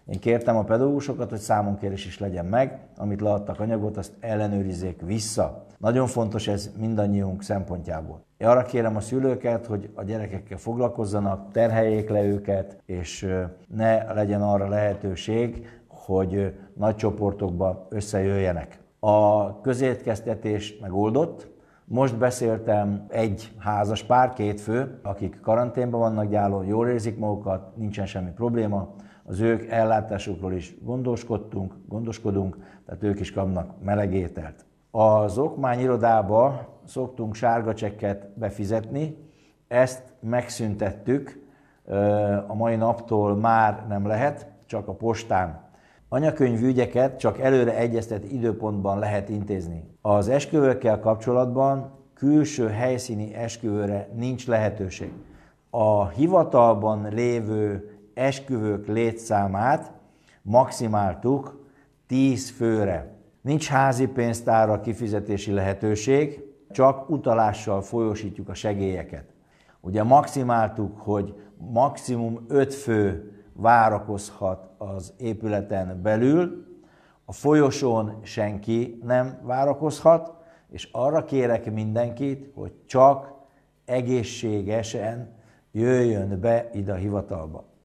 Én kértem a pedagógusokat, hogy számonkérés is legyen meg, amit leadtak anyagot, azt ellenőrizzék vissza. Nagyon fontos ez mindannyiunk szempontjából. Én arra kérem a szülőket, hogy a gyerekekkel foglalkozzanak, terheljék le őket, és ne legyen arra lehetőség, hogy nagy csoportokba összejöjjenek. A közétkeztetés megoldott. Most beszéltem egy házas pár, két fő, akik karanténban vannak gyálon, jól érzik magukat, nincsen semmi probléma. Az ők ellátásukról is gondoskodunk, tehát ők is kapnak meleg ételt. Az okmányirodába szoktunk sárga csekket befizetni, ezt megszüntettük, a mai naptól már nem lehet, csak a postán. Anyakönyvű ügyeket csak előre egyeztetett időpontban lehet intézni. Az esküvőkkel kapcsolatban külső helyszíni esküvőre nincs lehetőség. A hivatalban lévő esküvők létszámát maximáltuk 10 főre. Nincs házi pénztárra kifizetési lehetőség, csak utalással folyósítjuk a segélyeket. Ugye maximáltuk, hogy maximum 5 fő várakozhat az épületen belül, a folyosón senki nem várakozhat, és arra kérek mindenkit, hogy csak egészségesen jöjjön be ide a hivatalba.